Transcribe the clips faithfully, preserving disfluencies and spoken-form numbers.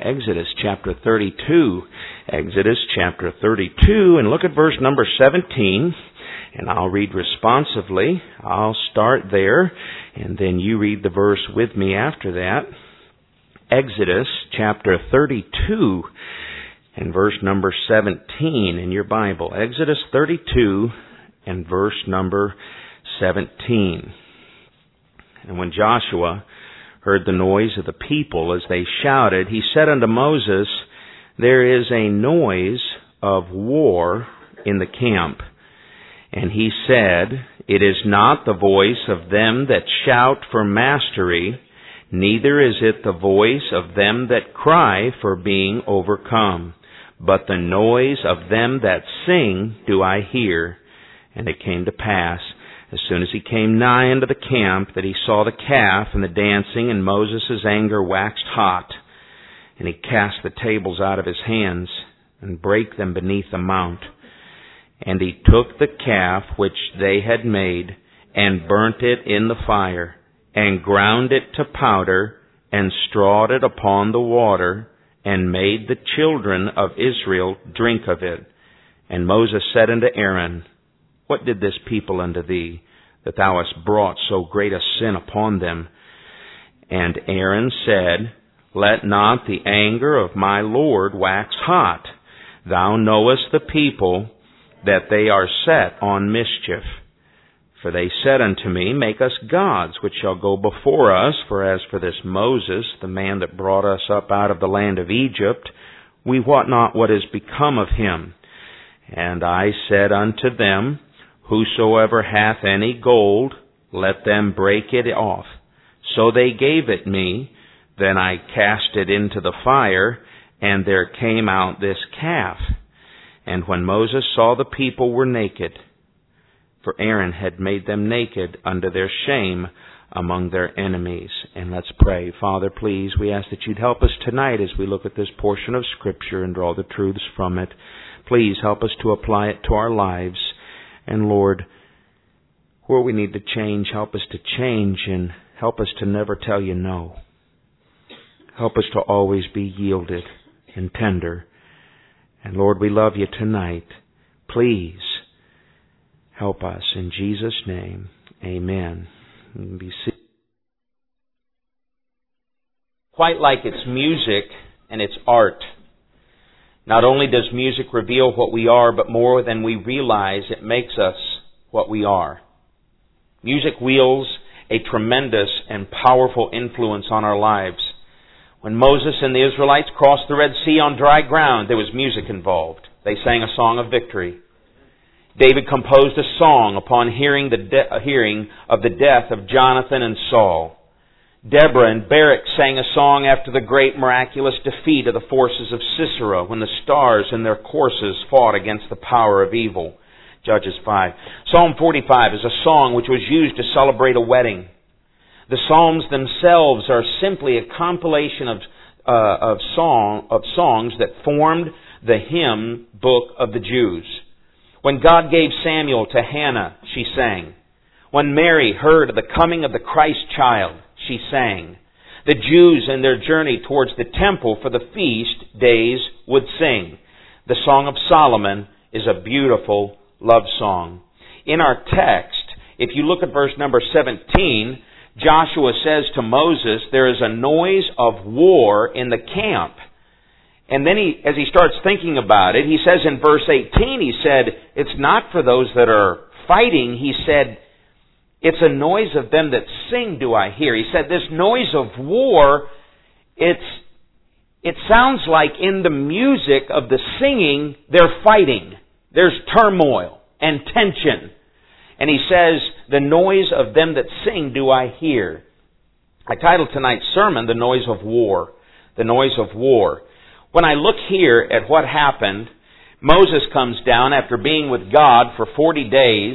Exodus chapter thirty-two. Exodus chapter thirty-two, and look at verse number seventeen, and I'll read responsively. I'll start there, and then you read the verse with me after that. Exodus chapter thirty-two, and verse number seventeen in your Bible. Exodus thirty-two, and verse number seventeen. And when Joshua heard the noise of the people as they shouted, he said unto Moses, There is a noise of war in the camp. And he said, It is not the voice of them that shout for mastery, neither is it the voice of them that cry for being overcome, but the noise of them that sing do I hear. And it came to pass, as soon as he came nigh unto the camp, that he saw the calf and the dancing, and Moses' anger waxed hot. And he cast the tables out of his hands, and brake them beneath the mount. And he took the calf which they had made, and burnt it in the fire, and ground it to powder, and strawed it upon the water, and made the children of Israel drink of it. And Moses said unto Aaron, What did this people unto thee, that thou hast brought so great a sin upon them? And Aaron said, Let not the anger of my Lord wax hot. Thou knowest the people, that they are set on mischief. For they said unto me, Make us gods, which shall go before us. For as for this Moses, the man that brought us up out of the land of Egypt, we wot not what is become of him. And I said unto them, Whosoever hath any gold, let them break it off. So they gave it me. Then I cast it into the fire, and there came out this calf. And when Moses saw the people were naked, for Aaron had made them naked unto their shame among their enemies. And let's pray. Father, please, we ask that you'd help us tonight as we look at this portion of Scripture and draw the truths from it. Please help us to apply it to our lives. And Lord, where we need to change, help us to change, and help us to never tell you no. Help us to always be yielded and tender. And Lord, we love you tonight. Please help us. In Jesus' name, amen. Be seated. Quite like it's music and it's art. Not only does music reveal what we are, but more than we realize, it makes us what we are. Music wields a tremendous and powerful influence on our lives. When Moses and the Israelites crossed the Red Sea on dry ground, there was music involved. They sang a song of victory. David composed a song upon hearing the de- hearing of the death of Jonathan and Saul. Deborah and Barak sang a song after the great miraculous defeat of the forces of Sisera when the stars in their courses fought against the power of evil. Judges five. Psalm forty-five is a song which was used to celebrate a wedding. The Psalms themselves are simply a compilation of uh, of song of songs that formed the hymn book of the Jews. When God gave Samuel to Hannah, she sang. When Mary heard of the coming of the Christ child, she sang. The Jews in their journey towards the temple for the feast days would sing. The Song of Solomon is a beautiful love song. In our text, if you look at verse number seventeen, Joshua says to Moses, there is a noise of war in the camp. And then he, as he starts thinking about it, he says in verse eighteen, he said, it's not for those that are fighting. He said, it's a noise of them that sing do I hear. He said, this noise of war, it's, it sounds like in the music of the singing, they're fighting. There's turmoil and tension. And he says, the noise of them that sing do I hear. I titled tonight's sermon, The Noise of War. The Noise of War. When I look here at what happened, Moses comes down after being with God for forty days,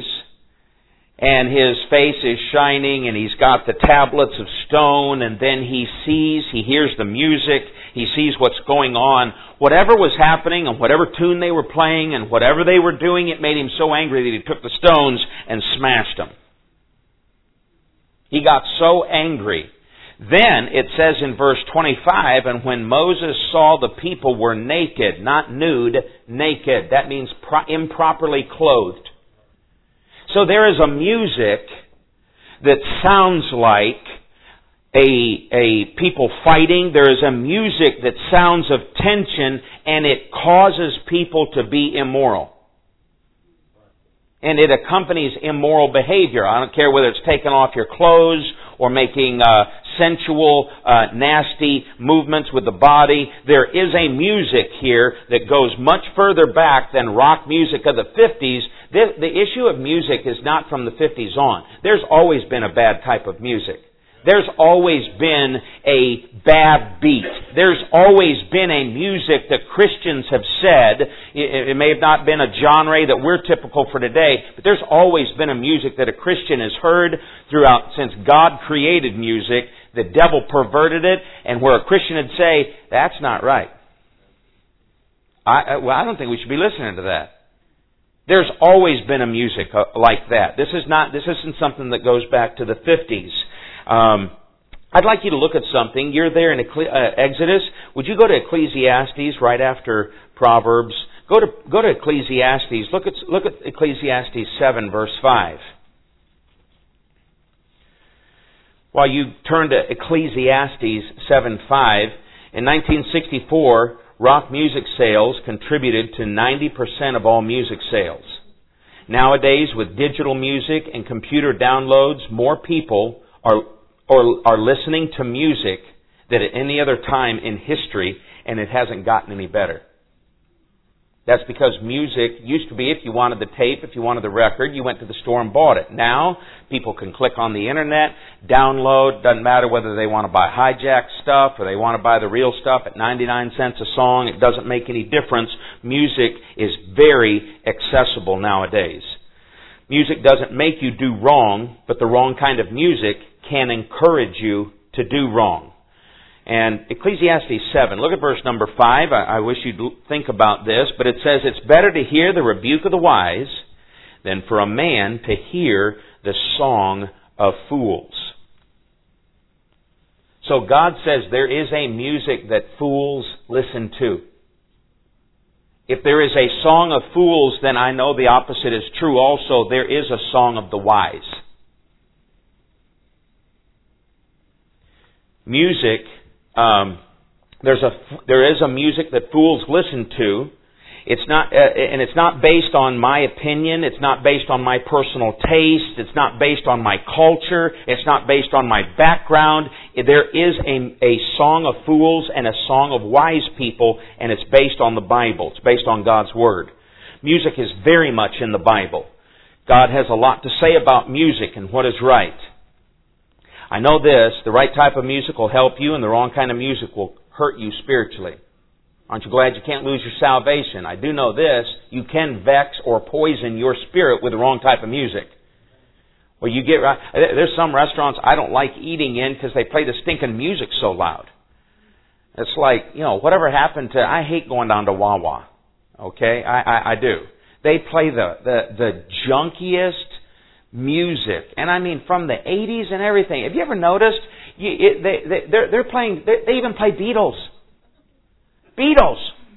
and his face is shining, and he's got the tablets of stone, and then he sees, he hears the music, he sees what's going on. Whatever was happening, and whatever tune they were playing, and whatever they were doing, it made him so angry that he took the stones and smashed them. He got so angry Then it says in verse twenty-five, and when Moses saw the people were naked, not nude, naked. That means pro- improperly clothed. So there is a music that sounds like a, a people fighting. There is a music that sounds of tension, and it causes people to be immoral. And it accompanies immoral behavior. I don't care whether it's taking off your clothes or making uh, sensual, uh, nasty movements with the body. There is a music here that goes much further back than rock music of the fifties. The, the issue of music is not from the fifties on. There's always been a bad type of music. There's always been a bad beat. There's always been a music that Christians have said, it may have not been a genre that we're typical for today, but there's always been a music that a Christian has heard throughout, since God created music. The devil perverted it, and where a Christian would say, that's not right. I, well, I don't think we should be listening to that. There's always been a music like that. This is not, this isn't something that goes back to the fifties. Um, I'd like you to look at something. You're there in Ecclesi- uh, Exodus. Would you go to Ecclesiastes right after Proverbs? Go to go to Ecclesiastes. Look at look at Ecclesiastes seven, verse five. While you turn to Ecclesiastes seven five, in nineteen sixty-four, rock music sales contributed to ninety percent of all music sales. Nowadays, with digital music and computer downloads, more people are or are listening to music than at any other time in history, and it hasn't gotten any better. That's because music used to be, if you wanted the tape, if you wanted the record, you went to the store and bought it. Now, people can click on the internet, download, doesn't matter whether they want to buy hijacked stuff or they want to buy the real stuff at ninety-nine cents a song, it doesn't make any difference. Music is very accessible nowadays. Music doesn't make you do wrong, but the wrong kind of music can encourage you to do wrong. And Ecclesiastes seven, look at verse number five. I, I wish you'd think about this, but it says, it's better to hear the rebuke of the wise than for a man to hear the song of fools. So God says there is a music that fools listen to. If there is a song of fools, then I know the opposite is true also. There is a song of the wise. Music, um, there's a there is a music that fools listen to. It's not, uh, and it's not based on my opinion. It's not based on my personal taste. It's not based on my culture. It's not based on my background. There is a, a song of fools and a song of wise people, and it's based on the Bible. It's based on God's Word. Music is very much in the Bible. God has a lot to say about music and what is right. I know this, the right type of music will help you, and the wrong kind of music will hurt you spiritually. Aren't you glad you can't lose your salvation? I do know this, you can vex or poison your spirit with the wrong type of music. Well, you get right. There's some restaurants I don't like eating in because they play the stinking music so loud. It's like, you know, whatever happened to, I hate going down to Wawa. Okay? I, I, I do. They play the, the, the junkiest music, and I mean from the eighties and everything. Have you ever noticed? You, it, they, they, they're, they're playing. They, they even play Beatles. Beatles.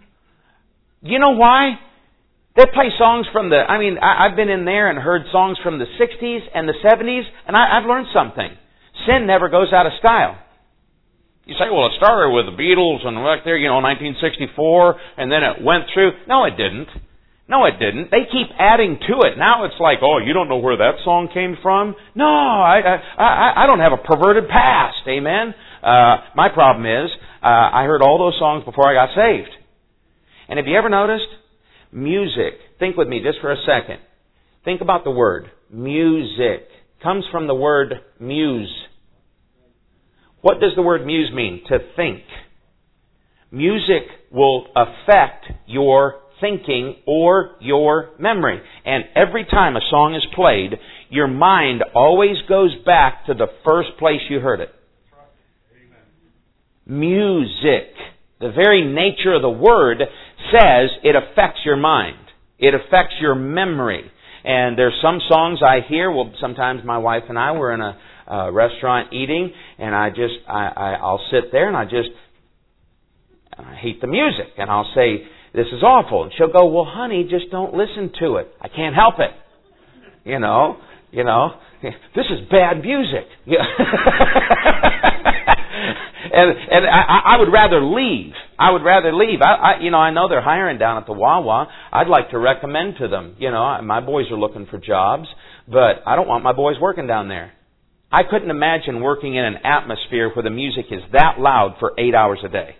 You know why? They play songs from the. I mean, I, I've been in there and heard songs from the sixties and the seventies, and I, I've learned something. Sin never goes out of style. You say, well, it started with the Beatles and back there, you know, nineteen sixty-four, and then it went through. No, it didn't. No, it didn't. They keep adding to it. Now it's like, oh, you don't know where that song came from? No, I I, I, I don't have a perverted past. Amen? Uh, my problem is, uh, I heard all those songs before I got saved. And have you ever noticed? Music. Think with me just for a second. Think about the word. Music. Comes from the word muse. What does the word muse mean? To think. Music will affect your thinking or your memory. And every time a song is played, your mind always goes back to the first place you heard it. Music. The very nature of the word says it affects your mind. It affects your memory. And there's some songs I hear, well, sometimes my wife and I were in a, uh, restaurant eating, and I just, I, I, I'll sit there and I just, I hate the music, and I'll say, this is awful. And she'll go, well, honey, just don't listen to it. I can't help it. You know, you know, this is bad music. And and I, I would rather leave. I would rather leave. I, I, you know, I know they're hiring down at the Wawa. I'd like to recommend to them. You know, my boys are looking for jobs, but I don't want my boys working down there. I couldn't imagine working in an atmosphere where the music is that loud for eight hours a day.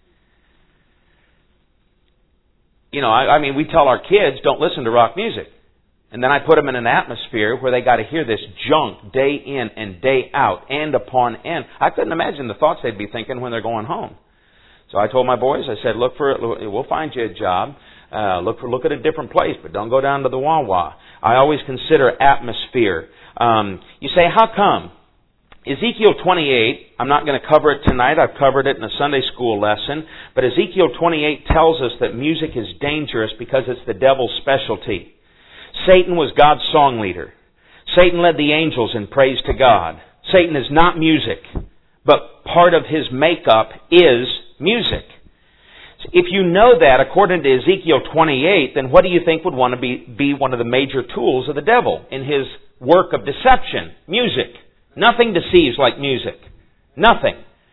You know, I, I mean, we tell our kids, don't listen to rock music. And then I put them in an atmosphere where they got to hear this junk day in and day out, end upon end. I couldn't imagine the thoughts they'd be thinking when they're going home. So I told my boys, I said, look for, we'll find you a job. Uh, look for, look at a different place, but don't go down to the Wawa. I always consider atmosphere. Um, you say, how come? Ezekiel twenty-eight, I'm not going to cover it tonight. I've covered it in a Sunday school lesson. But Ezekiel twenty-eight tells us that music is dangerous because it's the devil's specialty. Satan was God's song leader. Satan led the angels in praise to God. Satan is not music, but part of his makeup is music. If you know that, according to Ezekiel twenty-eight, then what do you think would want to be, be one of the major tools of the devil in his work of deception? Music. Nothing deceives like music. Nothing.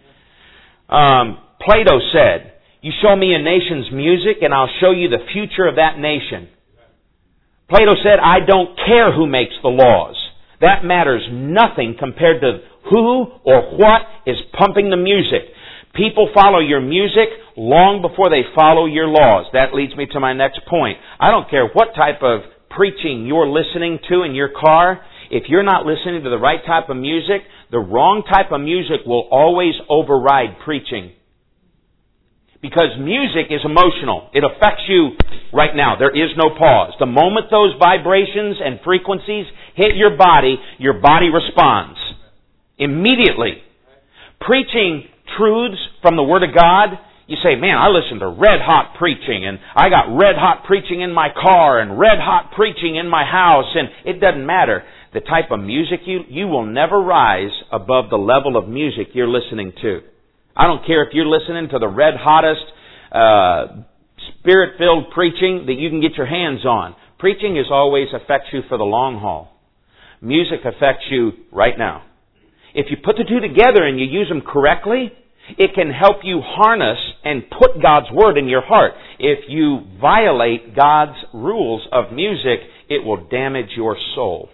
Um, Plato said, you show me a nation's music and I'll show you the future of that nation. Plato said, I don't care who makes the laws. That matters nothing compared to who or what is pumping the music. People follow your music long before they follow your laws. That leads me to my next point. I don't care what type of preaching you're listening to in your car. If you're not listening to the right type of music, the wrong type of music will always override preaching. Because music is emotional. It affects you right now. There is no pause. The moment those vibrations and frequencies hit your body, your body responds. Immediately. Preaching truths from the Word of God, you say, man, I listen to red-hot preaching, and I got red-hot preaching in my car, and red-hot preaching in my house, and it doesn't matter. The type of music you, you will never rise above the level of music you're listening to. I don't care if you're listening to the red-hottest, uh, spirit-filled preaching that you can get your hands on. Preaching is always affects you for the long haul. Music affects you right now. If you put the two together and you use them correctly, it can help you harness and put God's Word in your heart. If you violate God's rules of music, it will damage your soul.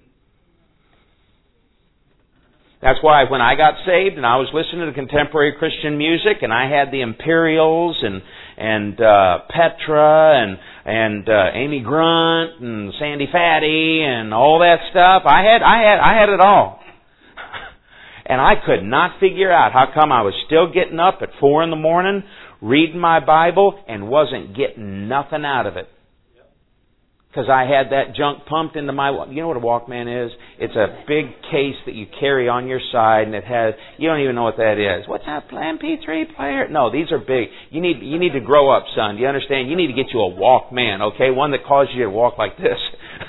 That's why when I got saved and I was listening to contemporary Christian music and I had the Imperials and and uh, Petra and and uh, Amy Grunt and Sandy Fatty and all that stuff, I had I had I had it all. And I could not figure out how come I was still getting up at four in the morning, reading my Bible, and wasn't getting nothing out of it. Because I had that junk pumped into my... You know what a Walkman is? It's a big case that you carry on your side, and it has... You don't even know what that is. What's that M P three player? No, these are big. You need you need to grow up, son. Do you understand? You need to get you a Walkman, okay? One that causes you to walk like this.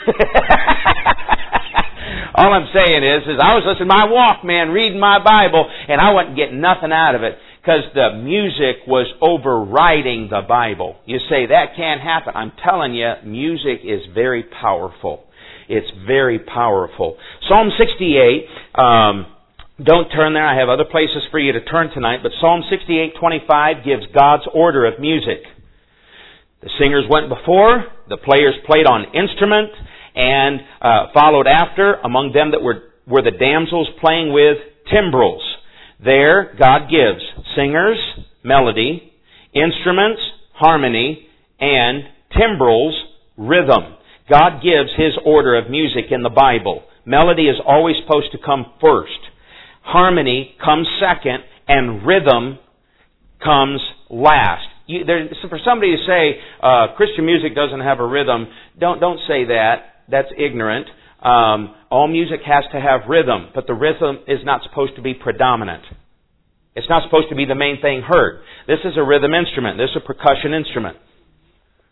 All I'm saying is, is I was listening to my Walkman, reading my Bible, and I wasn't getting nothing out of it because the music was overriding the Bible. You say, that can't happen. I'm telling you, music is very powerful. It's very powerful. Psalm sixty-eight, um, don't turn there. I have other places for you to turn tonight, but Psalm sixty-eight twenty-five gives God's order of music. The singers went before, the players played on instrument, and uh, followed after. Among them that were, were the damsels playing with timbrels. There, God gives singers, melody, instruments, harmony, and timbrels, rhythm. God gives His order of music in the Bible. Melody is always supposed to come first. Harmony comes second, and rhythm comes last. You, there, so for somebody to say uh, Christian music doesn't have a rhythm, don't don't say that. That's ignorant. Um, all music has to have rhythm, but the rhythm is not supposed to be predominant. It's not supposed to be the main thing heard. This is a rhythm instrument. This is a percussion instrument.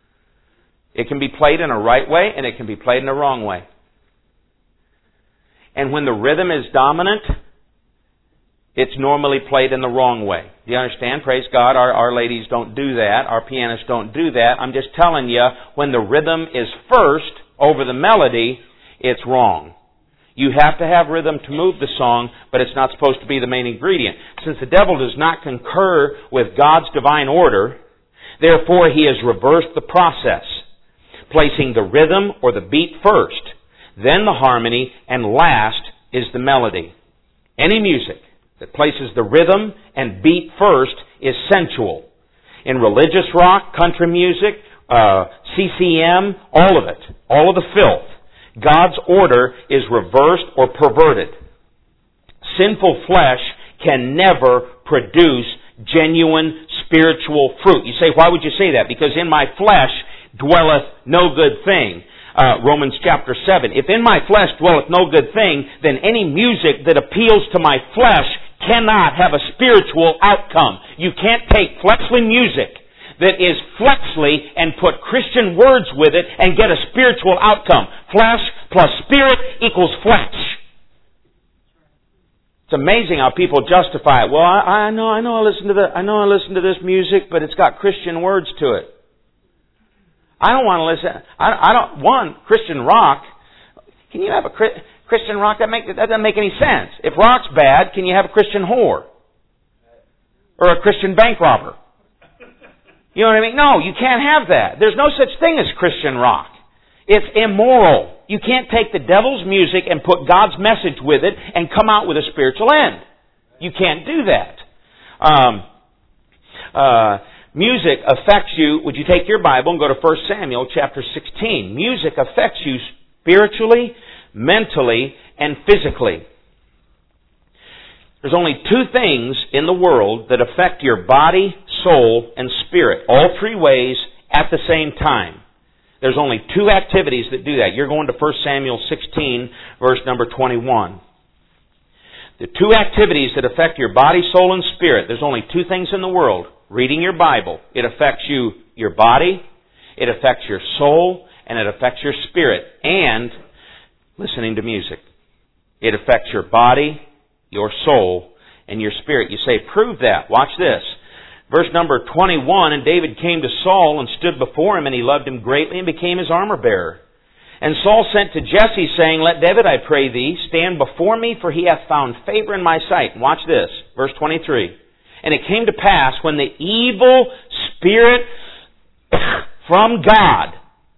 It can be played in a right way, and it can be played in a wrong way. And when the rhythm is dominant, it's normally played in the wrong way. Do you understand? Praise God, our, our ladies don't do that. Our pianists don't do that. I'm just telling you, when the rhythm is first over the melody, it's wrong. You have to have rhythm to move the song, but it's not supposed to be the main ingredient. Since the devil does not concur with God's divine order, therefore he has reversed the process, placing the rhythm or the beat first, then the harmony, and last is the melody. Any music that places the rhythm and beat first is sensual. In religious rock, country music, uh, C C M, all of it, all of the filth, God's order is reversed or perverted. Sinful flesh can never produce genuine spiritual fruit. You say, why would you say that? Because in my flesh dwelleth no good thing. Uh, Romans chapter seven. If in my flesh dwelleth no good thing, then any music that appeals to my flesh cannot have a spiritual outcome. You can't take fleshly music that is fleshly and put Christian words with it and get a spiritual outcome. Flesh plus spirit equals flesh. It's amazing how people justify it. Well, I, I know, I know, I listen to the, I know, I listen to this music, but it's got Christian words to it. I don't want to listen. I, I don't. One, Christian rock. Can you have a Christian rock that make that doesn't make any sense? If rock's bad, can you have a Christian whore or a Christian bank robber? You know what I mean? No, you can't have that. There's no such thing as Christian rock. It's immoral. You can't take the devil's music and put God's message with it and come out with a spiritual end. You can't do that. Um, uh, music affects you. Would you take your Bible and go to First Samuel chapter sixteen? Music affects you spiritually, mentally, and physically. There's only two things in the world that affect your body, soul, and spirit, all three ways at the same time. There's only two activities that do that. You're going to First Samuel sixteen, verse number twenty-one. The two activities that affect your body, soul, and spirit, there's only two things in the world. Reading your Bible, it affects you, your body, it affects your soul, and it affects your spirit. And listening to music. It affects your body, your soul, and your spirit. You say, prove that. Watch this. Verse number twenty-one, and David came to Saul and stood before him, and he loved him greatly and became his armor bearer. And Saul sent to Jesse, saying, Let David, I pray thee, stand before me, for he hath found favor in my sight. And watch this. Verse twenty-three. And it came to pass, when the evil spirit from God,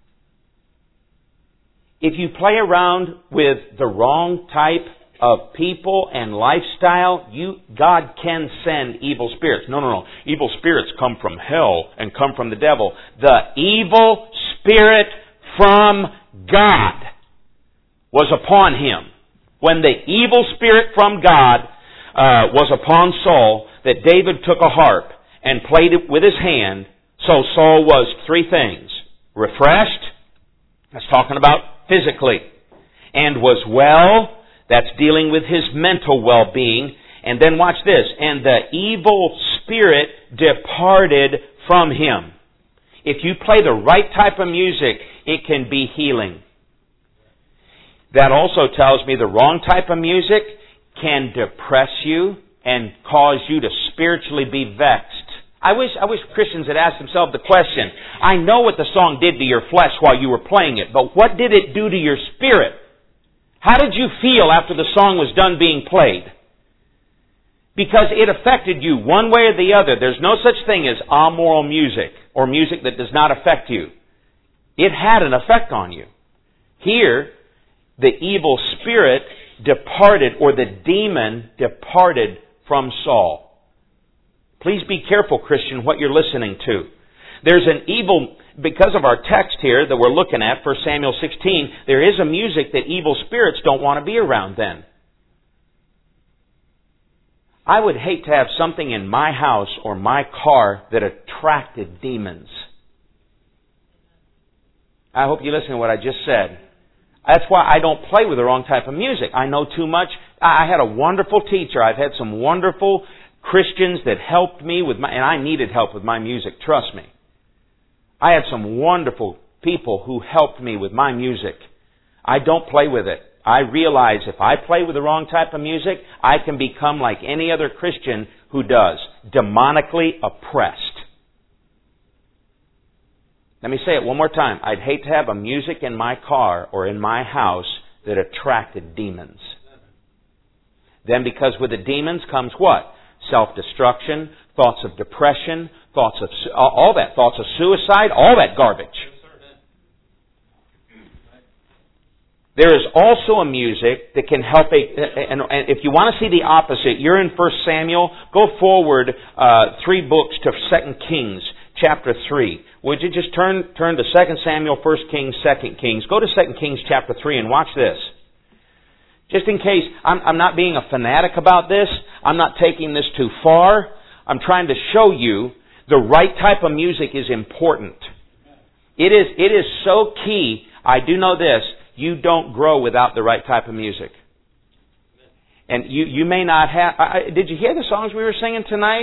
if you play around with the wrong type of people and lifestyle, you God can send evil spirits. No, no, no. Evil spirits come from hell and come from the devil. The evil spirit from God was upon him. When the evil spirit from God uh, was upon Saul, that David took a harp and played it with his hand, so Saul was three things. Refreshed, that's talking about physically, and was well, that's dealing with his mental well-being. And then watch this. And the evil spirit departed from him. If you play the right type of music, it can be healing. That also tells me the wrong type of music can depress you and cause you to spiritually be vexed. I wish I wish Christians had asked themselves the question, I know what the song did to your flesh while you were playing it, but what did it do to your spirit? How did you feel after the song was done being played? Because it affected you one way or the other. There's no such thing as amoral music or music that does not affect you. It had an effect on you. Here, the evil spirit departed, or the demon departed from Saul. Please be careful, Christian, what you're listening to. There's an evil, because of our text here that we're looking at, First Samuel sixteen, there is a music that evil spirits don't want to be around then. I would hate to have something in my house or my car that attracted demons. I hope you listen to what I just said. That's why I don't play with the wrong type of music. I know too much. I had a wonderful teacher. I've had some wonderful Christians that helped me with my, and I needed help with my music, trust me. I had some wonderful people who helped me with my music. I don't play with it. I realize if I play with the wrong type of music, I can become like any other Christian who does, demonically oppressed. Let me say it one more time. I'd hate to have a music in my car or in my house that attracted demons. Then because with the demons comes what? Self-destruction, thoughts of depression, thoughts of all that, thoughts of suicide, all that garbage. There is also a music that can help a, and if you want to see the opposite, you're in First Samuel, go forward uh, three books to Second Kings, chapter three. Would you just turn turn to Second Samuel, First Kings, Second Kings. Go to Second Kings chapter three and watch this. Just in case, I'm, I'm not being a fanatic about this. I'm not taking this too far. I'm trying to show you the right type of music is important. It is, it is so key. I do know this. You don't grow without the right type of music. And you, you may not have... I, did you hear the songs we were singing tonight?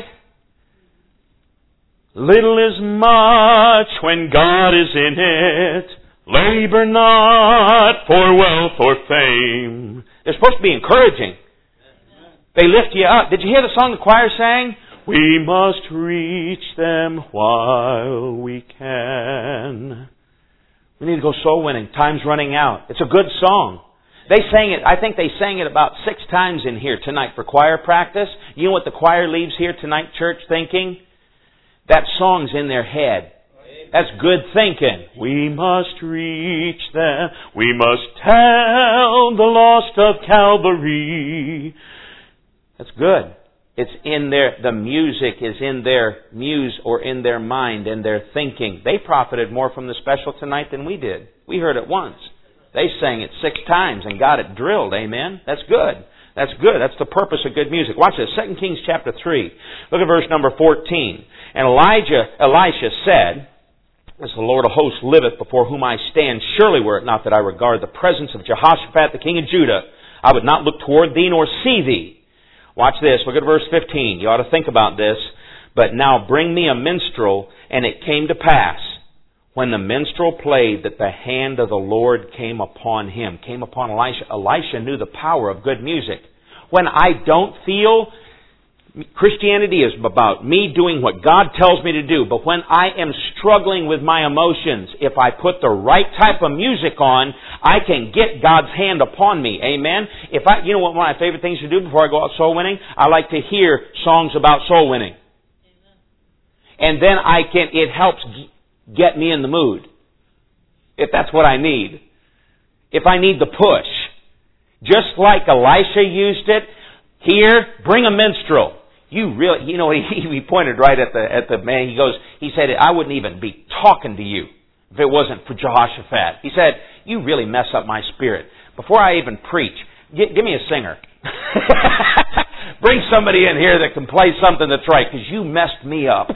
Little is much when God is in it. Labor not for wealth or fame. They're supposed to be encouraging. They lift you up. Did you hear the song the choir sang? We must reach them while we can. We need to go soul winning. Time's running out. It's a good song. They sang it, I think they sang it about six times in here tonight for choir practice. You know what the choir leaves here tonight, church, thinking? That song's in their head. That's good thinking. We must reach them. We must tell the lost of Calvary. That's good. It's in their, the music is in their muse or in their mind and their thinking. They profited more from the special tonight than we did. We heard it once. They sang it six times and got it drilled. Amen? That's good. That's good. That's the purpose of good music. Watch this. Second Kings chapter three. Look at verse number fourteen. And Elijah, Elisha said, as the Lord of hosts liveth before whom I stand, surely were it not that I regard the presence of Jehoshaphat the king of Judah, I would not look toward thee nor see thee. Watch this. Look at verse fifteen. You ought to think about this. But now bring me a minstrel, and it came to pass, when the minstrel played, that the hand of the Lord came upon him, came upon Elisha. Elisha knew the power of good music. When I don't feel... Christianity is about me doing what God tells me to do. But when I am struggling with my emotions, if I put the right type of music on, I can get God's hand upon me. Amen? If I, you know what one of my favorite things to do before I go out soul winning? I like to hear songs about soul winning. And then I can, it helps get me in the mood. If that's what I need. If I need the push. Just like Elisha used it, here, bring a minstrel. You really, you know, he, he pointed right at the at the man. He goes, he said, I wouldn't even be talking to you if it wasn't for Jehoshaphat. He said, you really mess up my spirit. Before I even preach, give, give me a singer. Bring somebody in here that can play something that's right, because you messed me up.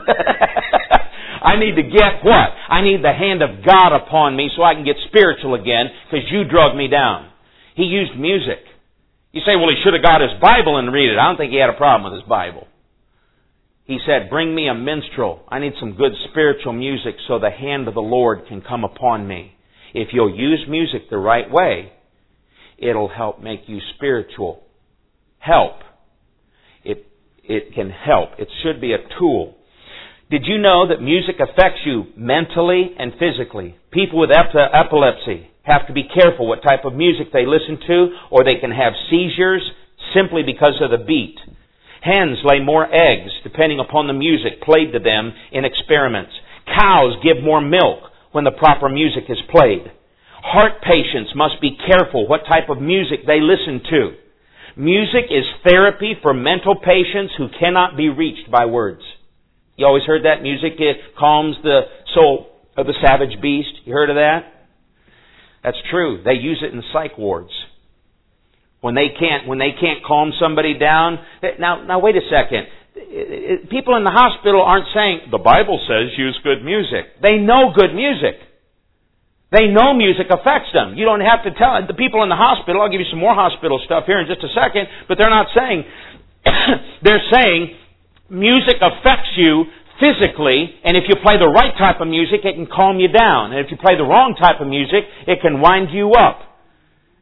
I need to get what? I need the hand of God upon me so I can get spiritual again, because you drug me down. He used music. You say, well, he should have got his Bible and read it. I don't think he had a problem with his Bible. He said, bring me a minstrel. I need some good spiritual music so the hand of the Lord can come upon me. If you'll use music the right way, it'll help make you spiritual. Help. It, it can help. It should be a tool. Did you know that music affects you mentally and physically? People with epilepsy have to be careful what type of music they listen to, or they can have seizures simply because of the beat. Hens lay more eggs depending upon the music played to them in experiments. Cows give more milk when the proper music is played. Heart patients must be careful what type of music they listen to. Music is therapy for mental patients who cannot be reached by words. You always heard that? Music, it calms the soul of the savage beast. You heard of that? That's true. They use it in psych wards. When they can't, when they can't calm somebody down. Now, now wait a second. People in the hospital aren't saying, the Bible says use good music. They know good music. They know music affects them. You don't have to tell the people in the hospital. I'll give you some more hospital stuff here in just a second. But they're not saying, they're saying music affects you physically, and if you play the right type of music, it can calm you down. And if you play the wrong type of music, it can wind you up.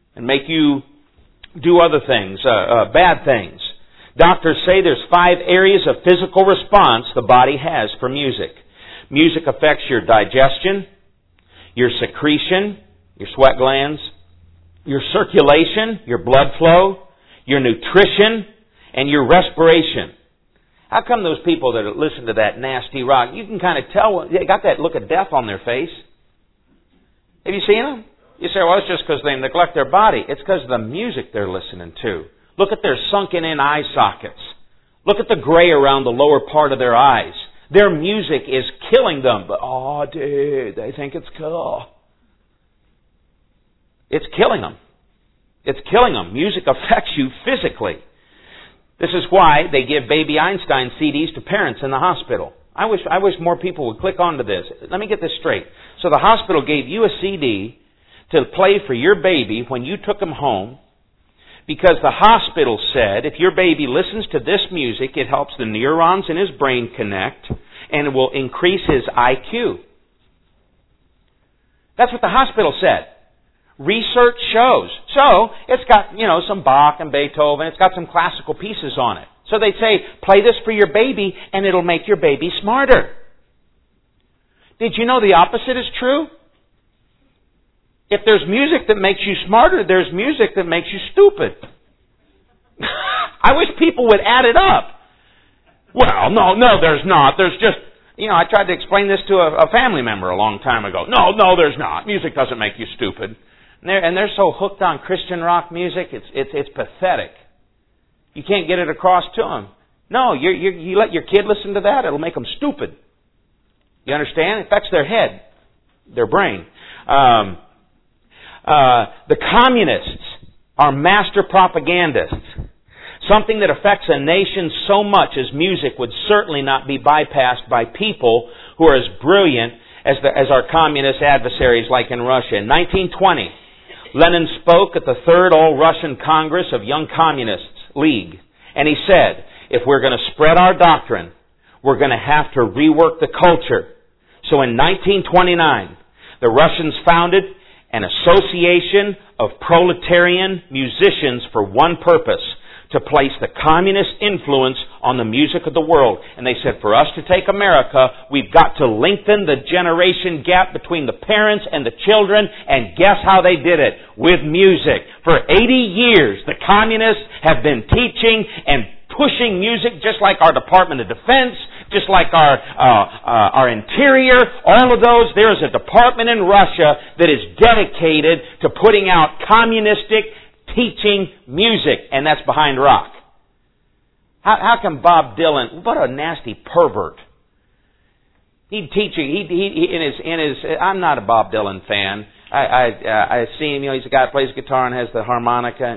and make you do other things, uh, uh, bad things. Doctors say there's five areas of physical response the body has for music. Music affects your digestion, your secretion, your sweat glands, your circulation, your blood flow, your nutrition, and your respiration. How come those people that listen to that nasty rock, you can kind of tell, they got that look of death on their face? Have you seen them? You say, well, it's just because they neglect their body. It's because of the music they're listening to. Look at their sunken in eye sockets. Look at the gray around the lower part of their eyes. Their music is killing them. But, oh, dude, they think it's cool. It's killing them. It's killing them. Music affects you physically. This is why they give Baby Einstein C Ds to parents in the hospital. I wish I wish more people would click onto this. Let me get this straight. So the hospital gave you a C D to play for your baby when you took him home, because the hospital said if your baby listens to this music, it helps the neurons in his brain connect and it will increase his I Q. That's what the hospital said. Research shows. So, it's got, you know, some Bach and Beethoven. It's got some classical pieces on it. So they say, play this for your baby and it'll make your baby smarter. Did you know the opposite is true? If there's music that makes you smarter, there's music that makes you stupid. I wish people would add it up. Well, no, no, there's not. There's just, you know, I tried to explain this to a, a family member a long time ago. No, no, there's not. Music doesn't make you stupid. And they're, and they're so hooked on Christian rock music, it's it's it's pathetic. You can't get it across to them. No, you you you let your kid listen to that, it'll make them stupid. You understand? It affects their head, their brain. Um, uh, the communists are master propagandists. Something that affects a nation so much as music would certainly not be bypassed by people who are as brilliant as the, as our communist adversaries like in Russia. In nineteen twenty, Lenin spoke at the Third All-Russian Congress of Young Communists League. And he said, if we're going to spread our doctrine, we're going to have to rework the culture. So in nineteen twenty-nine, the Russians founded an association of proletarian musicians for one purpose, to place the communist influence on the music of the world. And they said, for us to take America, we've got to lengthen the generation gap between the parents and the children, and guess how they did it? With music. For eighty years, the communists have been teaching and pushing music, just like our Department of Defense, just like our uh, uh, our Interior, all of those. There is a department in Russia that is dedicated to putting out communistic teaching music, and that's behind rock. How, how can Bob Dylan, what a nasty pervert. He'd teach you, he, he, he, in his, in his, I'm not a Bob Dylan fan. I, I, uh, I see him, you know, he's a guy who plays guitar and has the harmonica.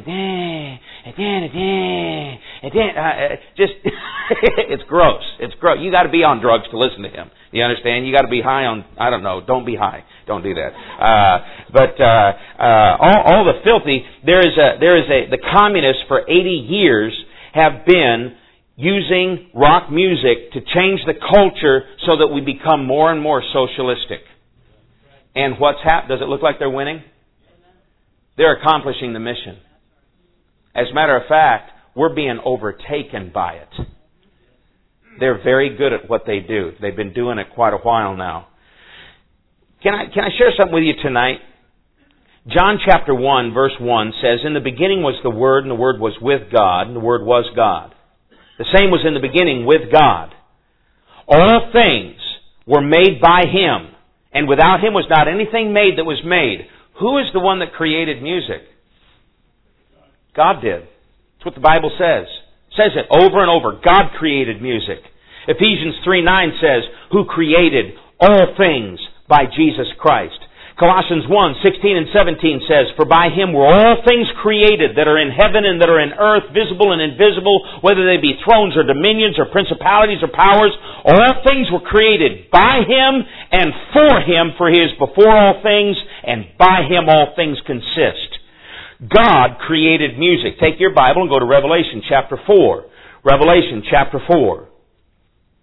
Just, it's gross. It's gross. You got to be on drugs to listen to him. You understand? You got to be high on, I don't know, don't be high. Don't do that. Uh, but, uh, uh, all, all the filthy, there is a, there is a, the communists for eighty years have been using rock music to change the culture so that we become more and more socialistic. And what's happened? Does it look like they're winning? They're accomplishing the mission. As a matter of fact, we're being overtaken by it. They're very good at what they do. They've been doing it quite a while now. Can I, can I share something with you tonight? John chapter one, verse one says, in the beginning was the Word, and the Word was with God, and the Word was God. The same was in the beginning with God. All things were made by Him, and without Him was not anything made that was made. Who is the one that created music? God did. That's what the Bible says. It says it over and over. God created music. Ephesians three nine says, who created all things by Jesus Christ. Colossians one sixteen and seventeen says, for by Him were all things created that are in heaven and that are in earth, visible and invisible, whether they be thrones or dominions or principalities or powers. All things were created by Him and for Him, for He is before all things, and by Him all things consist. God created music. Take your Bible and go to Revelation chapter four. Revelation chapter four.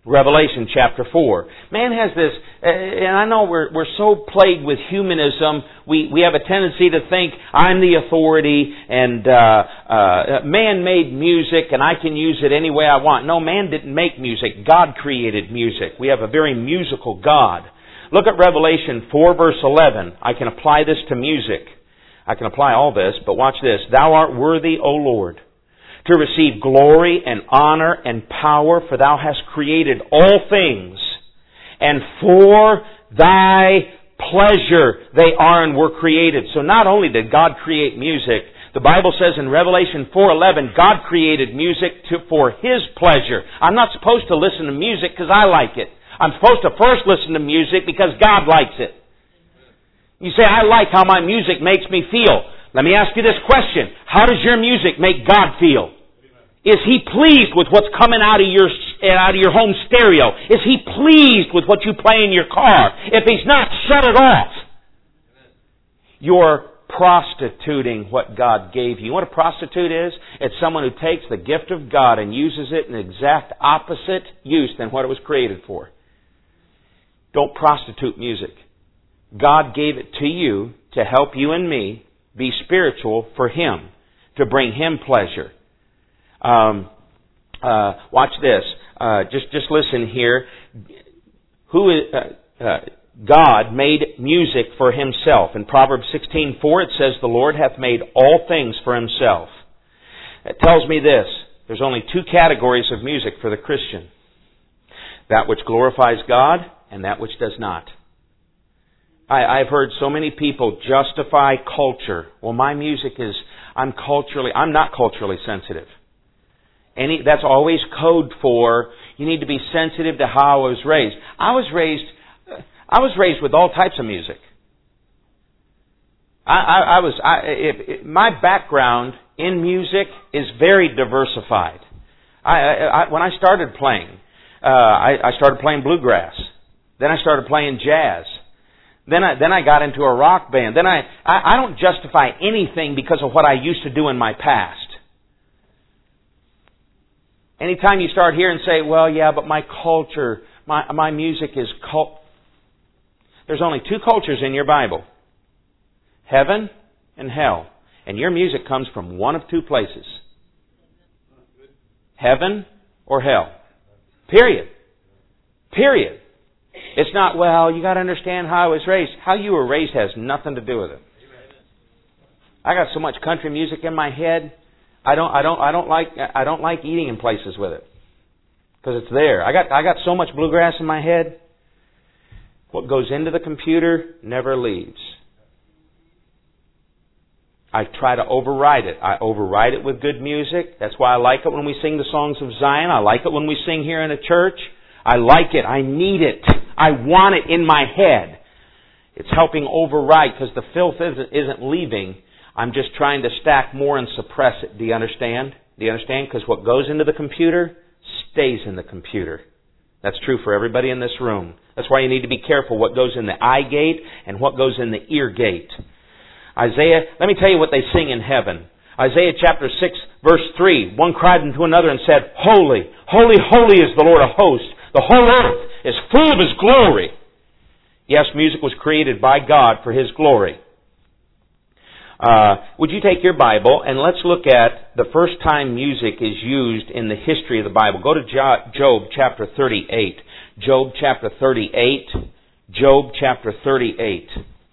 Revelation chapter four. Man has this, and I know we're we're so plagued with humanism, we, we have a tendency to think, I'm the authority, and uh, uh, man made music, and I can use it any way I want. No, man didn't make music. God created music. We have a very musical God. Look at Revelation four verse eleven. I can apply this to music. I can apply all this, but watch this. Thou art worthy, O Lord, to receive glory and honor and power, for Thou hast created all things, and for Thy pleasure they are and were created. So not only did God create music, the Bible says in Revelation four eleven, God created music to, for His pleasure. I'm not supposed to listen to music because I like it. I'm supposed to first listen to music because God likes it. You say, I like how my music makes me feel. Let me ask you this question. How does your music make God feel? Is He pleased with what's coming out of your out of your home stereo? Is He pleased with what you play in your car? If He's not, shut it off. You're prostituting what God gave you. You know what a prostitute is? It's someone who takes the gift of God and uses it in the exact opposite use than what it was created for. Don't prostitute music. God gave it to you to help you and me be spiritual for Him, to bring Him pleasure. Um, uh, watch this. Uh, just just listen here. Who is, uh, uh, God made music for Himself. In Proverbs sixteen four it says, the Lord hath made all things for Himself. It tells me this. There's only two categories of music for the Christian. That which glorifies God and that which does not. I, I've heard so many people justify culture. Well, my music is, I'm culturally, I'm not culturally sensitive. Any, that's always code for, you need to be sensitive to how I was raised. I was raised, I was raised with all types of music. I, I, I was, I, if, if, my background in music is very diversified. I, I, when I started playing, uh, I, I started playing bluegrass. Then I started playing jazz. Then I, then I got into a rock band. Then I, I, I don't justify anything because of what I used to do in my past. Anytime you start here and say, well, yeah, but my culture, my, my music is cult. There's only two cultures in your Bible. Heaven and hell. And your music comes from one of two places. Heaven or hell. Period. Period. It's not, well, you got to understand how I was raised. How you were raised has nothing to do with it. I got so much country music in my head. I don't, I don't, I don't like, I don't like eating in places with it because it's there. I got, I got so much bluegrass in my head. What goes into the computer never leaves. I try to override it. I override it with good music. That's why I like it when we sing the songs of Zion. I like it when we sing here in a church. I like it. I need it. I want it in my head. It's helping override because the filth isn't, isn't leaving. I'm just trying to stack more and suppress it. Do you understand? Do you understand? Because what goes into the computer stays in the computer. That's true for everybody in this room. That's why you need to be careful what goes in the eye gate and what goes in the ear gate. Isaiah, let me tell you what they sing in heaven. Isaiah chapter six verse three. One cried unto another and said, Holy, holy, holy is the Lord of hosts. The whole earth is full of His glory. Yes, music was created by God for His glory. Uh, would you take your Bible and let's look at the first time music is used in the history of the Bible. Go to Job chapter thirty-eight. Job chapter thirty-eight. Job chapter thirty-eight.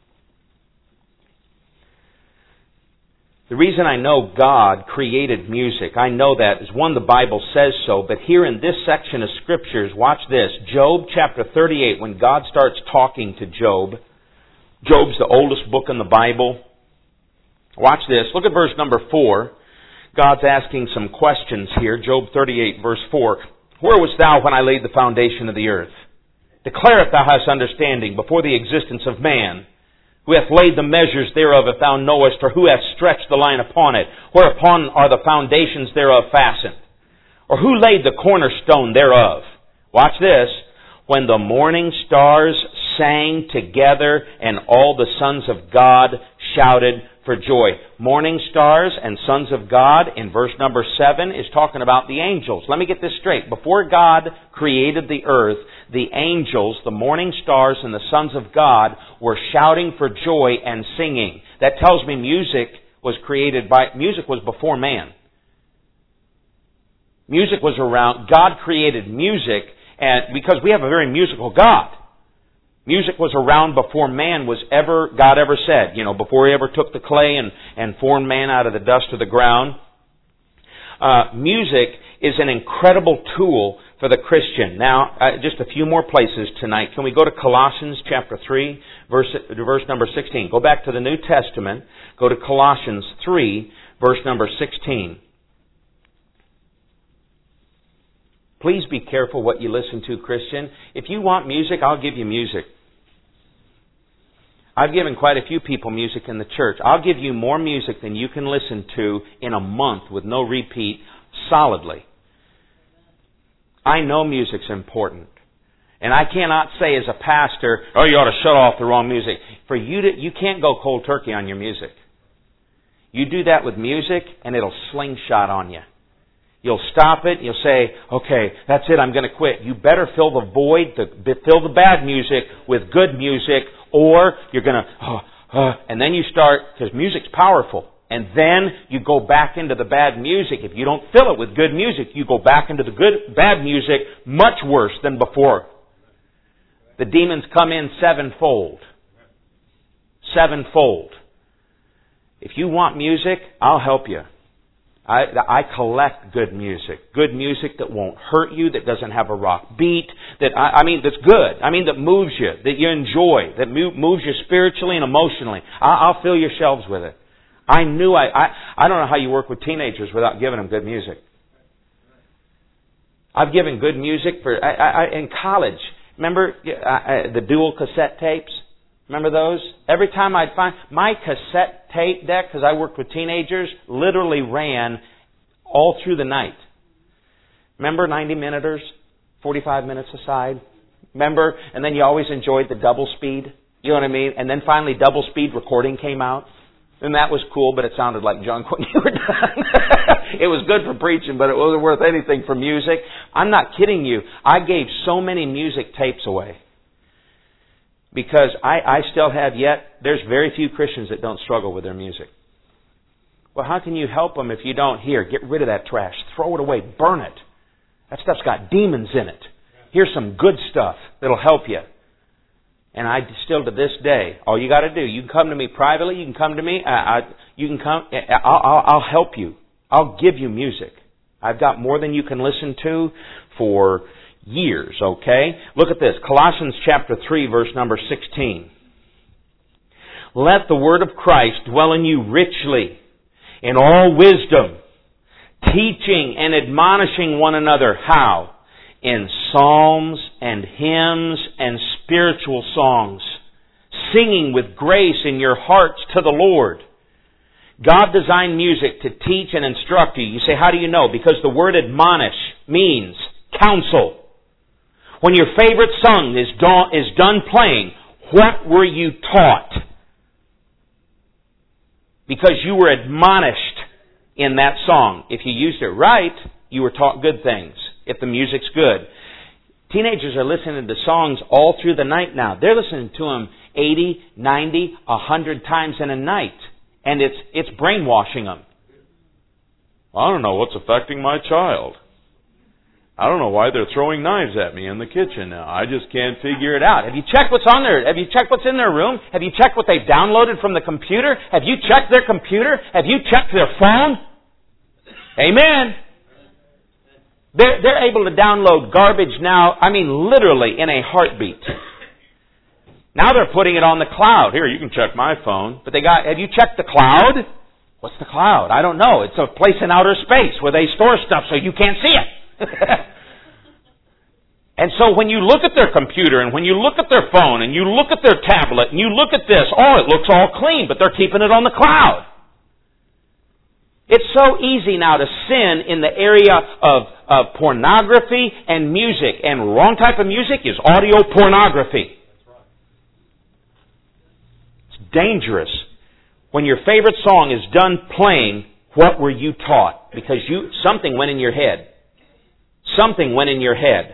The reason I know God created music, I know that, is one, the Bible says so, but here in this section of Scriptures, watch this. Job chapter thirty-eight, when God starts talking to Job, Job's the oldest book in the Bible. Watch this. Look at verse number four. God's asking some questions here. Job thirty-eight, verse four. Where wast thou when I laid the foundation of the earth? Declare if thou hast understanding before the existence of man. Who hath laid the measures thereof, if thou knowest, or who hath stretched the line upon it? Whereupon are the foundations thereof fastened? Or who laid the cornerstone thereof? Watch this. When the morning stars sang together, and all the sons of God shouted for joy. Morning stars and sons of God in verse number seven is talking about the angels. Let me get this straight. Before God created the earth, the angels, the morning stars and the sons of God were shouting for joy and singing. That tells me music was created by, music was before man. Music was around, God created music, and because we have a very musical God. Music was around before man was ever, God ever said, you know, before He ever took the clay and, and formed man out of the dust of the ground. Uh, music is an incredible tool for the Christian. Now, uh, just a few more places tonight. Can we go to Colossians chapter three, verse, verse number sixteen? Go back to the New Testament. Go to Colossians three, verse number sixteen. Please be careful what you listen to, Christian. If you want music, I'll give you music. I've given quite a few people music in the church. I'll give you more music than you can listen to in a month with no repeat, solidly. I know music's important. And I cannot say as a pastor, oh, you ought to shut off the wrong music. For you to, you can't go cold turkey on your music. You do that with music and it'll slingshot on you. You'll stop it. You'll say, okay, that's it. I'm going to quit. You better fill the void, the, fill the bad music with good music, or you're going to, oh, oh, and then you start, because music's powerful. And then you go back into the bad music. If you don't fill it with good music, you go back into the good, bad music much worse than before. The demons come in sevenfold. Sevenfold. If you want music, I'll help you. I, I collect good music. Good music that won't hurt you, that doesn't have a rock beat, that, I, I mean, that's good. I mean, that moves you, that you enjoy, that move, moves you spiritually and emotionally. I, I'll fill your shelves with it. I knew I, I, I don't know how you work with teenagers without giving them good music. I've given good music for, I, I, in college. Remember uh, the dual cassette tapes? Remember those? Every time I'd find my cassette tape deck, because I worked with teenagers, literally ran all through the night. Remember ninety minuters, forty-five minutes aside? Remember? And then you always enjoyed the double speed. You know what I mean? And then finally double speed recording came out. And that was cool, but it sounded like junk when you were done. It was good for preaching, but it wasn't worth anything for music. I'm not kidding you. I gave so many music tapes away. Because I, I still have yet, there's very few Christians that don't struggle with their music. Well, how can you help them if you don't hear? Get rid of that trash. Throw it away. Burn it. That stuff's got demons in it. Here's some good stuff that'll help you. And I still to this day, all you got to do, you can come to me privately, you can come to me, uh, I, you can come, I'll, I'll, I'll help you. I'll give you music. I've got more than you can listen to for years, okay? Look at this. Colossians chapter three, verse number sixteen. Let the word of Christ dwell in you richly, in all wisdom, teaching and admonishing one another. How? In psalms and hymns and spiritual songs, singing with grace in your hearts to the Lord. God designed music to teach and instruct you. You say, how do you know? Because the word admonish means counsel. When your favorite song is done, is done playing, what were you taught? Because you were admonished in that song. If you used it right, you were taught good things. If the music's good. Teenagers are listening to songs all through the night now. They're listening to them eighty, ninety, one hundred times in a night. And it's it's brainwashing them. I don't know what's affecting my child. I don't know why they're throwing knives at me in the kitchen now. I just can't figure it out. Have you checked what's on there? Have you checked what's in their room? Have you checked what they've downloaded from the computer? Have you checked their computer? Have you checked their phone? Amen. They're, they're able to download garbage now, I mean literally in a heartbeat. Now they're putting it on the cloud. Here, you can check my phone. But they got, have you checked the cloud? What's the cloud? I don't know. It's a place in outer space where they store stuff so you can't see it. And so when you look at their computer and when you look at their phone and you look at their tablet and you look at this, oh, it looks all clean, but they're keeping it on the cloud. It's so easy now to sin in the area of, of pornography and music. And wrong type of music is audio pornography. dangerous. When your favorite song is done playing, what were you taught? Because you something went in your head. Something went in your head.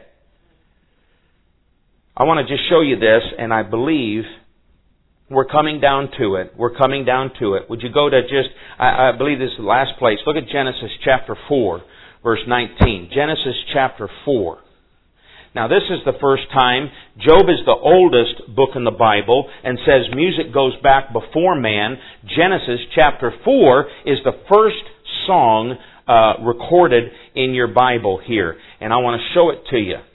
I want to just show you this, and I believe we're coming down to it. We're coming down to it. Would you go to just, I, I believe this is the last place. Look at Genesis chapter four, verse nineteen. Genesis chapter four. Now this is the first time. Job is the oldest book in the Bible and says music goes back before man. Genesis chapter four is the first song uh, recorded in your Bible here. And I want to show it to you.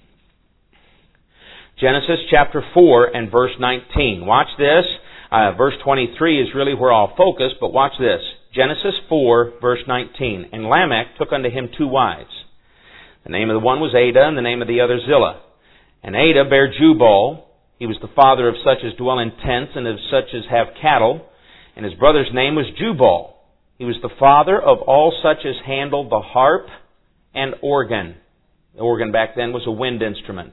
Genesis chapter four and verse nineteen. Watch this. Uh, verse twenty-three is really where I'll focus, but watch this. Genesis four, verse nineteen. And Lamech took unto him two wives. The name of the one was Adah, and the name of the other Zillah. And Adah bare Jubal. He was the father of such as dwell in tents, and of such as have cattle. And his brother's name was Jubal. He was the father of all such as handled the harp and organ. The organ back then was a wind instrument.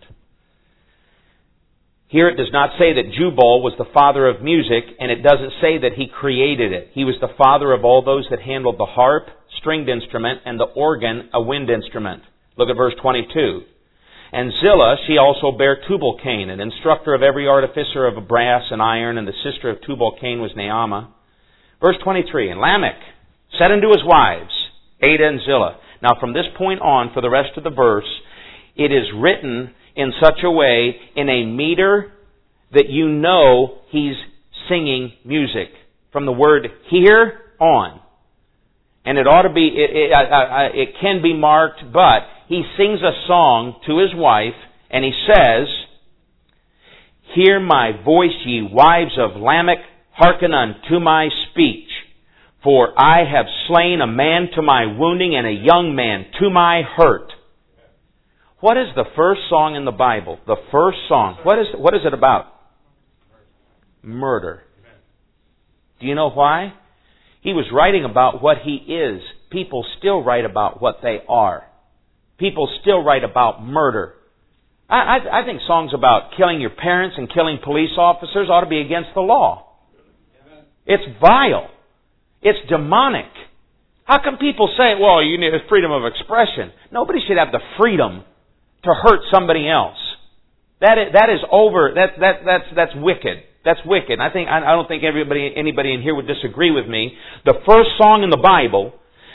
Here it does not say that Jubal was the father of music, and it doesn't say that he created it. He was the father of all those that handled the harp, stringed instrument, and the organ, a wind instrument. Look at verse twenty-two. And Zillah, she also bare Tubal-Cain, an instructor of every artificer of brass and iron, and the sister of Tubal-Cain was Naamah. Verse twenty-three. And Lamech said unto his wives, Adah and Zillah. Now from this point on, for the rest of the verse, it is written in such a way, in a meter, that you know he's singing music. From the word here on. And it ought to be, it, it, uh, it can be marked, but he sings a song to his wife, and he says, Hear my voice, ye wives of Lamech, hearken unto my speech. For I have slain a man to my wounding, and a young man to my hurt. What is the first song in the Bible? The first song. What is, what is it about? Murder. Do you know why? He was writing about what he is. People still write about what they are. People still write about murder. I, I, I think songs about killing your parents and killing police officers ought to be against the law. It's vile. It's demonic. How can people say, well, you need freedom of expression? Nobody should have the freedom to hurt somebody else. That is, that is over. That, that, that's, that's wicked. That's wicked. I think I don't think everybody, anybody in here would disagree with me. The first song in the Bible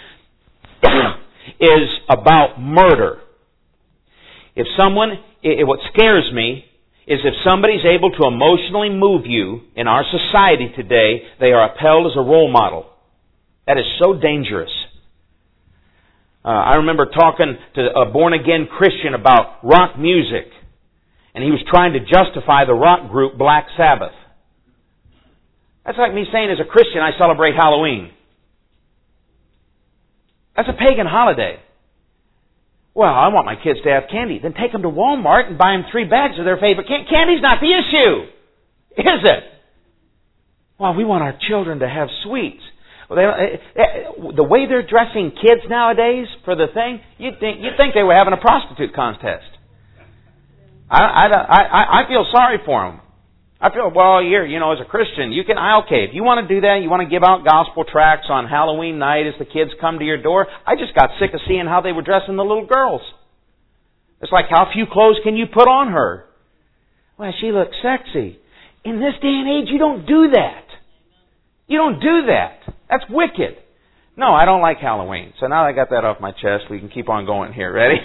is about murder. If someone, it, what scares me is if somebody's able to emotionally move you in our society today, they are upheld as a role model. That is so dangerous. Uh, I remember talking to a born-again Christian about rock music. And he was trying to justify the rock group Black Sabbath. That's like me saying as a Christian I celebrate Halloween. That's a pagan holiday. Well, I want my kids to have candy. Then take them to Walmart and buy them three bags of their favorite candy. Candy's not the issue, is it? Well, we want our children to have sweets. Well, they, the way they're dressing kids nowadays for the thing, you'd think, you'd think they were having a prostitute contest. I, I, I, I feel sorry for them. I feel, well, you're, you know, as a Christian, you can, okay, if you want to do that, you want to give out gospel tracts on Halloween night as the kids come to your door. I just got sick of seeing how they were dressing the little girls. It's like, how few clothes can you put on her? Well, she looks sexy. In this day and age, you don't do that. You don't do that. That's wicked. No, I don't like Halloween. So now I got that off my chest, we can keep on going here. Ready?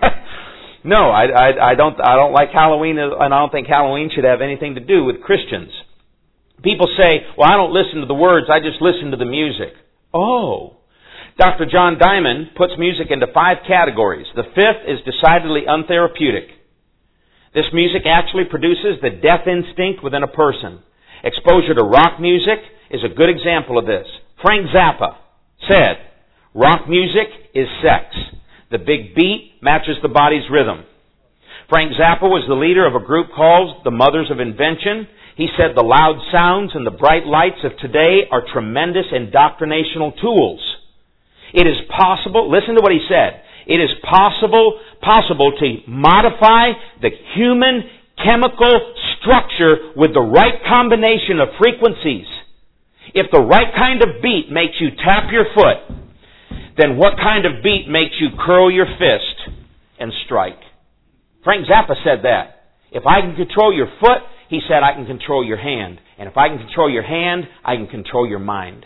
No, I, I, I don't. I don't like Halloween, and I don't think Halloween should have anything to do with Christians. People say, "Well, I don't listen to the words; I just listen to the music." Oh, Doctor John Diamond puts music into five categories. The fifth is decidedly untherapeutic. This music actually produces the death instinct within a person. Exposure to rock music is a good example of this. Frank Zappa said, "Rock music is sex. The big beat matches the body's rhythm." Frank Zappa was the leader of a group called the Mothers of Invention. He said the loud sounds and the bright lights of today are tremendous indoctrinational tools. It is possible, listen to what he said, it is possible, possible to modify the human chemical structure with the right combination of frequencies. If the right kind of beat makes you tap your foot, then what kind of beat makes you curl your fist and strike? Frank Zappa said that. If I can control your foot, he said, I can control your hand. And if I can control your hand, I can control your mind.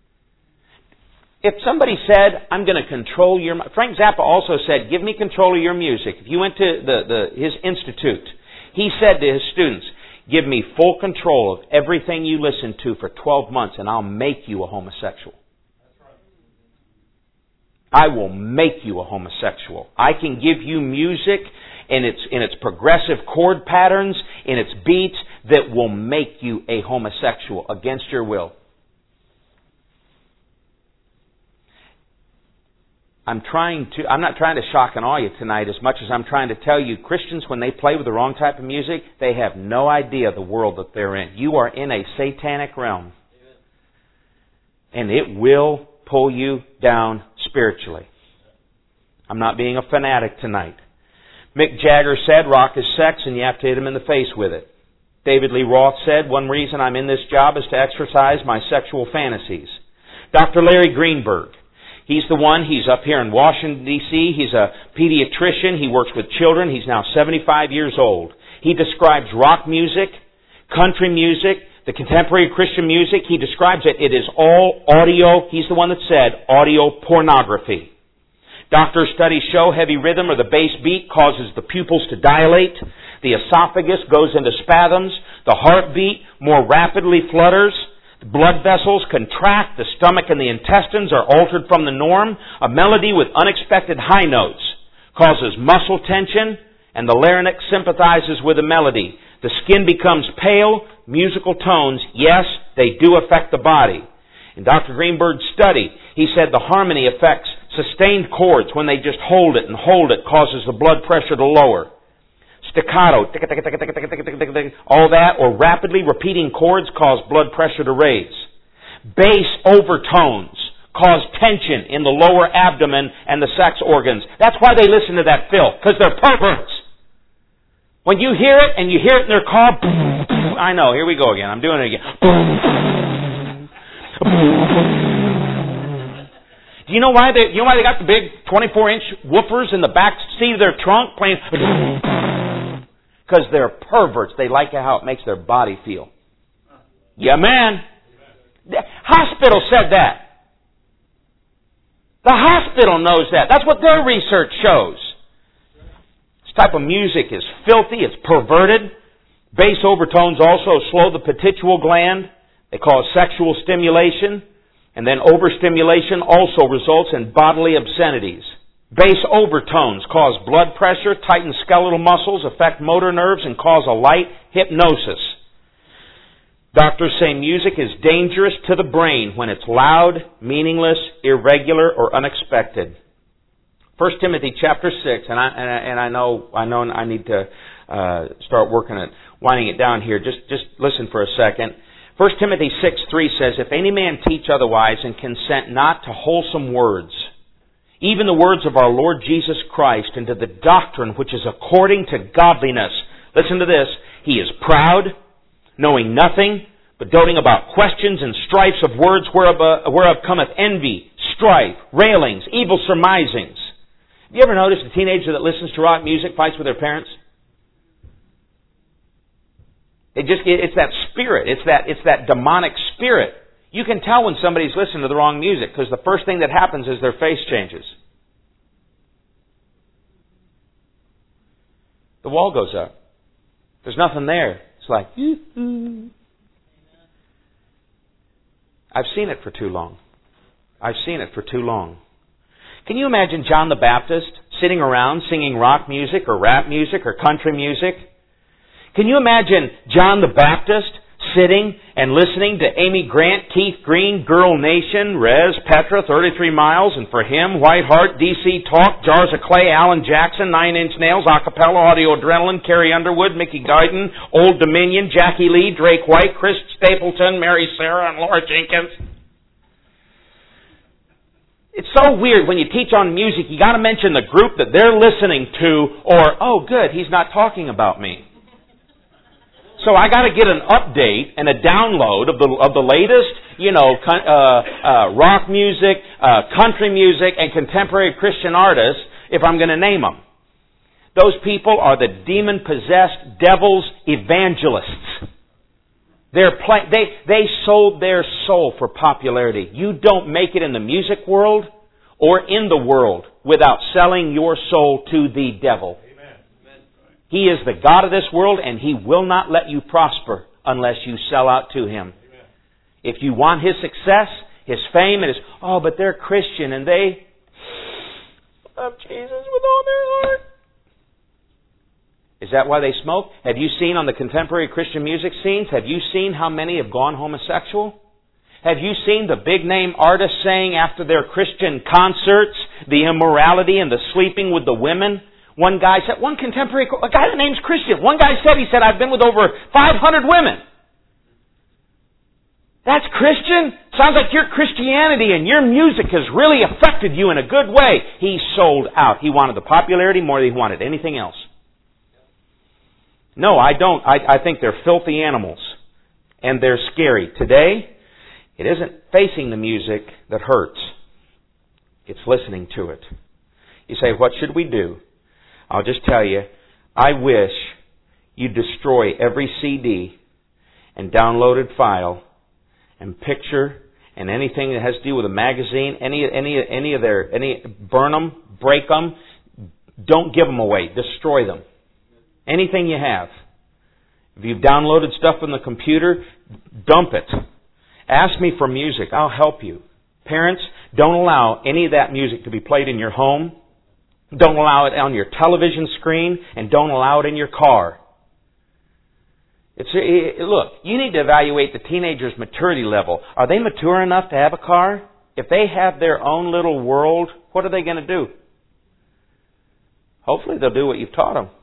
If somebody said, I'm going to control your mind... Frank Zappa also said, give me control of your music. If you went to the, the, his institute, he said to his students, give me full control of everything you listen to for twelve months and I'll make you a homosexual. I will make you a homosexual. I can give you music in its, in its progressive chord patterns, in its beats, that will make you a homosexual against your will. I'm trying to, I'm not trying to shock and awe you tonight as much as I'm trying to tell you, Christians, when they play with the wrong type of music, they have no idea the world that they're in. You are in a satanic realm. And it will pull you down spiritually. I'm not being a fanatic tonight. Mick Jagger said, rock is sex and you have to hit him in the face with it. David Lee Roth said, one reason I'm in this job is to exercise my sexual fantasies. Doctor Larry Greenberg, he's the one, he's up here in Washington, D C He's a pediatrician. He works with children. He's now seventy-five years old. He describes rock music, country music, the contemporary Christian music. He describes it. It is all audio. He's the one that said audio pornography. Doctors' studies show heavy rhythm or the bass beat causes the pupils to dilate. The esophagus goes into spasms. The heartbeat more rapidly flutters. The blood vessels contract. The stomach and the intestines are altered from the norm. A melody with unexpected high notes causes muscle tension, and the larynx sympathizes with the melody. The skin becomes pale. Musical tones, yes, they do affect the body. In Doctor Greenberg's study, he said the harmony affects sustained chords. When they just hold it and hold it, causes the blood pressure to lower. Staccato, all that, or rapidly repeating chords cause blood pressure to raise. Bass overtones cause tension in the lower abdomen and the sex organs. That's why they listen to that filth, because they're perverts. When you hear it, and you hear it in their car, I know, here we go again, I'm doing it again. Do you know why they, you know why they got the big twenty-four inch woofers in the back seat of their trunk playing? Because they're perverts. They like how it makes their body feel. Yeah, man. The hospital said that. The hospital knows that. That's what their research shows. This type of music is filthy. It's perverted. Bass overtones also slow the pituitary gland. They cause sexual stimulation. And then overstimulation also results in bodily obscenities. Bass overtones cause blood pressure, tighten skeletal muscles, affect motor nerves, and cause a light hypnosis. Doctors say music is dangerous to the brain when it's loud, meaningless, irregular, or unexpected. First Timothy chapter six, and I and I, and I know I know I need to uh, start working at winding it down here. Just just listen for a second. First Timothy six three says, if any man teach otherwise and consent not to wholesome words, even the words of our Lord Jesus Christ, and to the doctrine which is according to godliness. Listen to this. He is proud, knowing nothing, but doting about questions and strifes of words whereof, uh, whereof cometh envy, strife, railings, evil surmisings. Have you ever noticed a teenager that listens to rock music fights with their parents? It just, it's that spirit. It's that, it's that demonic spirit. You can tell when somebody's listening to the wrong music because the first thing that happens is their face changes. The wall goes up. There's nothing there. It's like, yoo-hoo. I've seen it for too long. I've seen it for too long. Can you imagine John the Baptist sitting around singing rock music or rap music or country music? Can you imagine John the Baptist sitting and listening to Amy Grant, Keith Green, Girl Nation, Rez, Petra, thirty-three miles, and for him, White Heart, D C Talk, Jars of Clay, Alan Jackson, Nine Inch Nails, Acapella, Audio Adrenaline, Carrie Underwood, Mickey Guyton, Old Dominion, Jackie Lee, Drake White, Chris Stapleton, Mary Sarah, and Laura Jenkins? It's so weird when you teach on music, you got to mention the group that they're listening to, or, oh good, he's not talking about me. So I got to get an update and a download of the of the latest, you know, uh, uh, rock music, uh, country music, and contemporary Christian artists if I'm going to name them. Those people are the demon-possessed devil's evangelists. They're play, they they sold their soul for popularity. You don't make it in the music world or in the world without selling your soul to the devil. He is the God of this world, and He will not let you prosper unless you sell out to Him. Amen. If you want His success, His fame, and His, oh, but they're Christian and they love Jesus with all their heart. Is that why they smoke? Have you seen on the contemporary Christian music scenes, have you seen how many have gone homosexual? Have you seen the big name artists saying after their Christian concerts, the immorality and the sleeping with the women? One guy said, one contemporary, a guy that name's Christian, one guy said, he said, I've been with over five hundred women. That's Christian? Sounds like your Christianity and your music has really affected you in a good way. He sold out. He wanted the popularity more than he wanted anything else. No, I don't. I, I think they're filthy animals. And they're scary. Today, it isn't facing the music that hurts. It's listening to it. You say, what should we do? I'll just tell you, I wish you'd destroy every C D and downloaded file and picture and anything that has to do with a magazine, any any any of their any burn them, break them, don't give them away, destroy them. Anything you have. If you've downloaded stuff from the computer, dump it. Ask me for music, I'll help you. Parents, don't allow any of that music to be played in your home. Don't allow it on your television screen, and don't allow it in your car. It's it, look, you need to evaluate the teenager's maturity level. Are they mature enough to have a car? If they have their own little world, what are they going to do? Hopefully they'll do what you've taught them.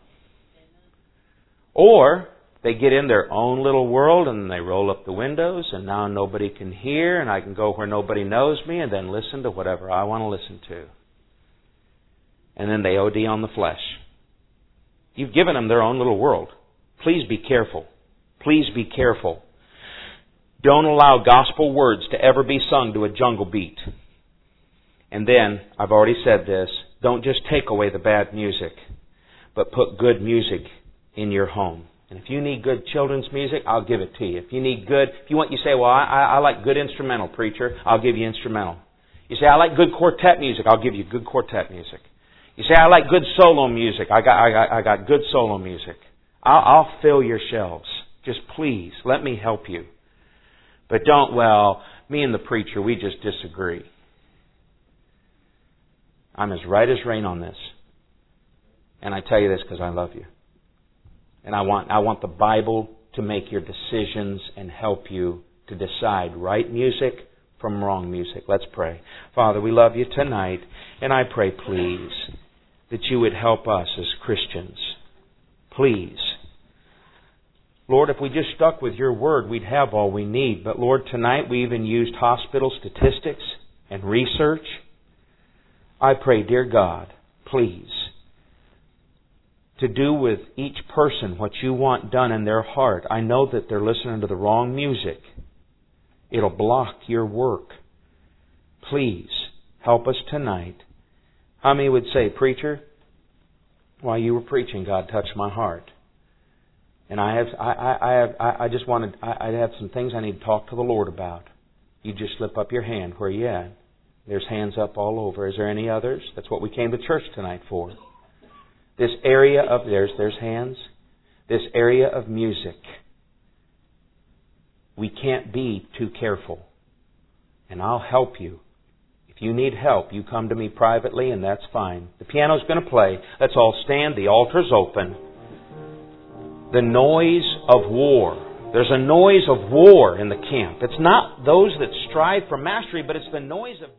Or they get in their own little world and they roll up the windows and now nobody can hear and I can go where nobody knows me and then listen to whatever I want to listen to. And then they O D on the flesh. You've given them their own little world. Please be careful. Please be careful. Don't allow gospel words to ever be sung to a jungle beat. And then, I've already said this, don't just take away the bad music, but put good music in your home. And if you need good children's music, I'll give it to you. If you need good, if you want, you say, well, I, I like good instrumental, preacher, I'll give you instrumental. You say, I like good quartet music, I'll give you good quartet music. You say, I like good solo music. I got, I got, I got good solo music. I'll, I'll fill your shelves. Just please, let me help you. But don't, well, me and the preacher, we just disagree. I'm as right as rain on this. And I tell you this because I love you. And I want, I want the Bible to make your decisions and help you to decide right music from wrong music. Let's pray. Father, we love you tonight. And I pray, please, that you would help us as Christians. Please. Lord, if we just stuck with your word, we'd have all we need. But Lord, tonight we even used hospital statistics and research. I pray, dear God, please, to do with each person what you want done in their heart. I know that they're listening to the wrong music. It'll block your work. Please, help us tonight. How many would say, preacher, while you were preaching, God touched my heart. And I have, I, I, I have, I, I just wanted, I, I have some things I need to talk to the Lord about. You just slip up your hand. Where you at? There's hands up all over. Is there any others? That's what we came to church tonight for. This area of, there's, there's hands. This area of music. We can't be too careful. And I'll help you. If you need help, you come to me privately and that's fine. The piano's going to play. Let's all stand. The altar's open. The noise of war. There's a noise of war in the camp. It's not those that strive for mastery, but it's the noise of